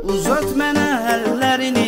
Uzat mənə əllərini,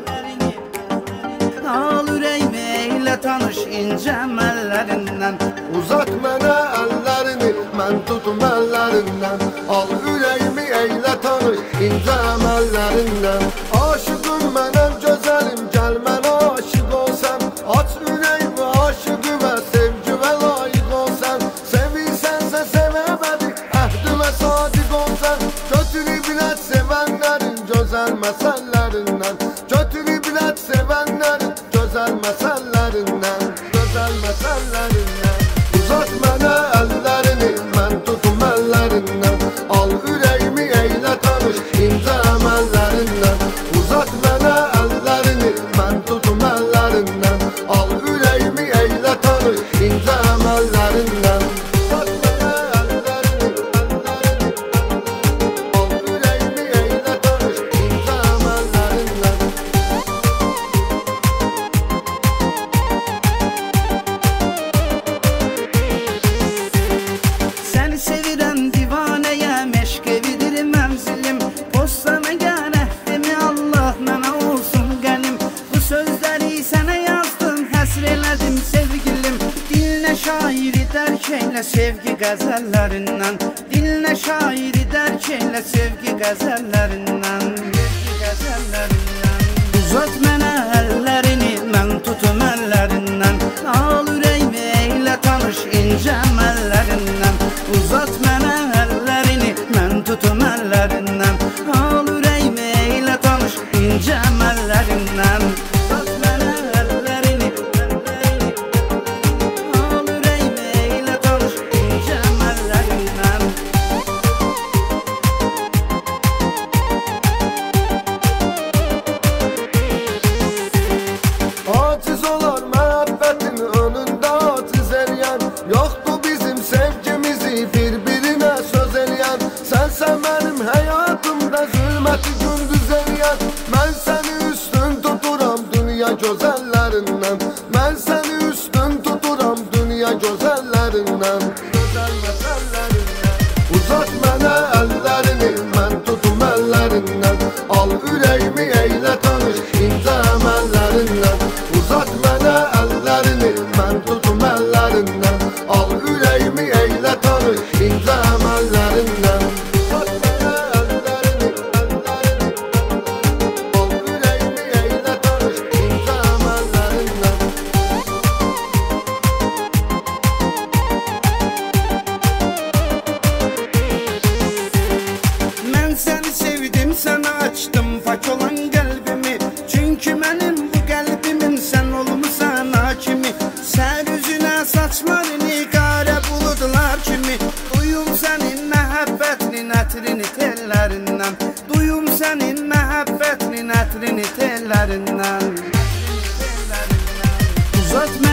al ürəyimi eylə tanış incə əllərindən. Uzat mənə əllərini, mən tutum əllərindən. Al ürəyimi eylə tanış incə əllərindən. Aşıqım mənəm gözəlim, gəl mənə aşıq olsan. Aç ürəyimi aşıqı və sevgivə layiq olsan. Sevirsənsə sevəmədi, əhdimə sadiq olsan. Götürü bilət sevənlərin gözəl məsəllərindən. Götürü bilət sevənlərin gözəl məsəllərindən. Gözəl məsəllərindən. Uzat mənə əllərini, mən tutum əllərindən. Al ürəyimi eylə tanış incə əməllərindən. Uzat mənə əllərini, mən tutum əllərindən. Al ürəyimi eylə tanış incə əməllərindən. Uzat mənə əllərini, al ürəyimi eylə tanış incə əməllərindən. Səni sevirəm divanəyəm, eşq evidir mənzilim. Postana gəl əhdimi, Allah mənə olsun qənim. Bu sözləri sənə yazdım, həsr elədim sevgilim. Dilinə şairi dərk eylə sevgi qəzəllərindən. Dilinə şairi dərk eylə sevgi qəzəllərindən. Sevgi qəzəllərindən. Uzat mənə əllərini, mən tutum əllərindən. Al ürəyimi eylə tanış incə əllərindən. Uzat mənə əllərini, mən tutum əllərindən. Al ürəyimi eylə tanış incə əllərindən. Uzat mənə əllərini, al ürəyimi eylə tanış incə əllərindən. Aciz olar məhəbbətin önündə aciz eləyən. Yoxdur bizim sevgimizi bir-birinə söz eləyən. Sənsən mənim həyatımda zülməti gündüz eləyən. Mən səni üstün tuturam dünya gözəllərindən. Mən səni üstün tuturam dünya gözəllərindən. Gözəl məsəllərindən. Uzat mənə əllərini, mən tutum əllərindən. Al ürəyimi eylə tanış incə əməllərindən. Uzat mənə əllərini, mən tutum əllərindən. Al ürəyimi eylə tanış incə əməllərindən. Uzat mənə əllərini, al ürəyimi eylə tanış incə əməllərindən. Mən səni sevdim, sənə açdım pak olan qəlbimi. Çünki mənim bu qəlbimin sən olmusan hakimi. Sən üzünə saçmarini qara buludlar kimi. Duyum sənin məhəbbətinin ətrini tellərindən. Duyum sənin məhəbbətinin ətrini tellərindən. Uzat